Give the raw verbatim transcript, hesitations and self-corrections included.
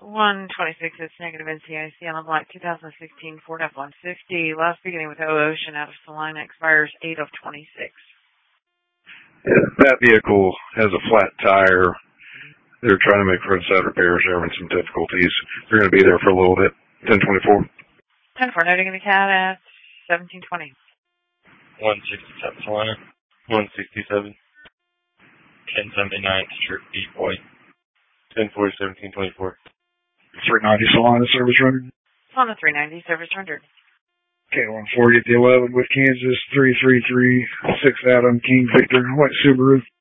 one twenty-six is negative N C I C on a black two thousand sixteen Ford F one fifty. Last beginning with O Ocean out of Salina, expires eight of twenty-six. Yeah, that vehicle has a flat tire. They're trying to make roadside repairs. They're having some difficulties. They're going to be there for a little bit. ten twenty-four. ten four, noting in the cat at seventeen twenty. one sixty-seven Salina. one sixty-seven. ten seventy-nine Strip Deep White. ten forty, seventeen twenty-four. three ninety Salina, service rendered. On the three ninety, service rendered. K one forty at the eleven with Kansas, three three three, six Adam, King Victor, White Subaru.